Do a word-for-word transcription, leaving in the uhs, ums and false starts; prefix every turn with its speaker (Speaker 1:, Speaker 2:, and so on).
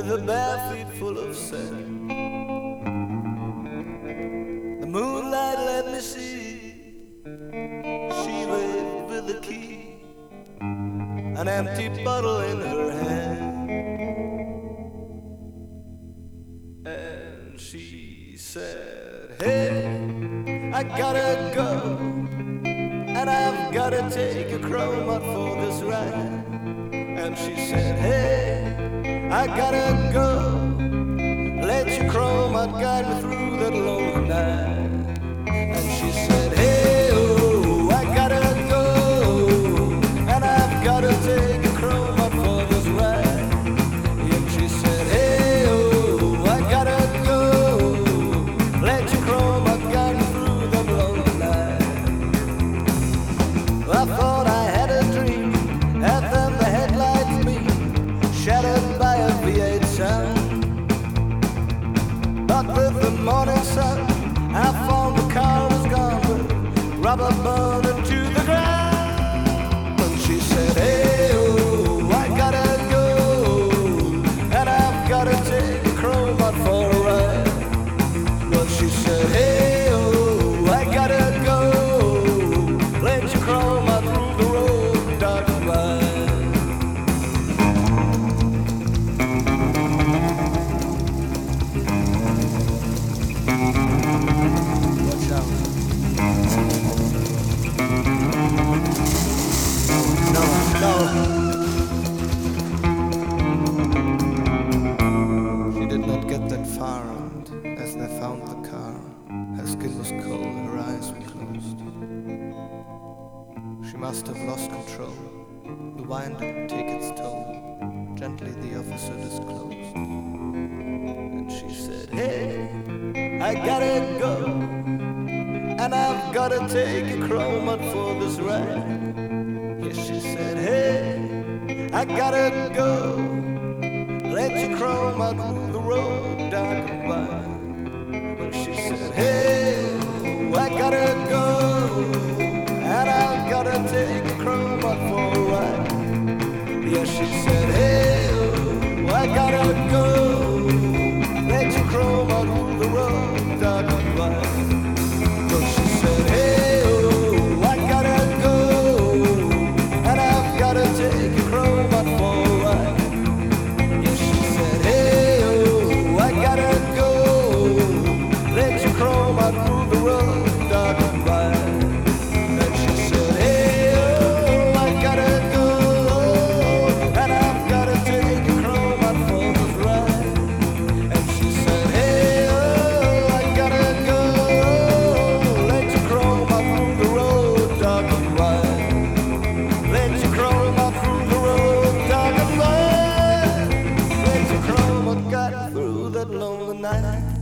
Speaker 1: her bare feet full of sand. The moonlight let me see. She waved with the key, an empty bottle in her hand, and she said, hey, I gotta go, and I've gotta take a chroma for this ride. And she said, hey, I gotta go, let your chroma guide me through that lonely night. And she said, hey, oh, I gotta go, and I've gotta take a chroma for this ride. And she said, hey, oh, I gotta go, let your chroma guide me through that lonely night. Well, I thought I had a dream, and then the headlights beam, shattered by a V eight sound. But with the morning sun, I found the car was gone, with rubber burned to the ground. And she said, hey, oh, I gotta go, and I've gotta take a chroma for a ride. But she said, hey, oh, I gotta go, let your chroma through the road, dark and wide. She did not get that far, and as they found the car, her skin was cold, her eyes were closed. She must have lost control. The wine didn't take its toll. Gently the officer disclosed, and she said, hey, I gotta go, and I've gotta take a chroma for this ride. Yes, she said, hey, I gotta go, let your chroma through the road, dark and wide. Well, she said, hey, oh, I gotta go, and I've gotta take a chroma for a ride. Yes, she said, hey, oh, I gotta go, let your chroma through the road, dark and wide. Well, she said, hey, oh, I gotta go, and I've gotta take a chroma for a ride. Yes, she said, hey, oh, I gotta go, let your chroma through the road, dark and wide. And she said, hey, oh, I gotta go, and I've gotta take a chroma for this ride. And she said, hey, oh, I gotta go, let your chroma through the road, dark and wide. Let your chroma through the road, dark and wide. Let your chroma guide through that lonely night.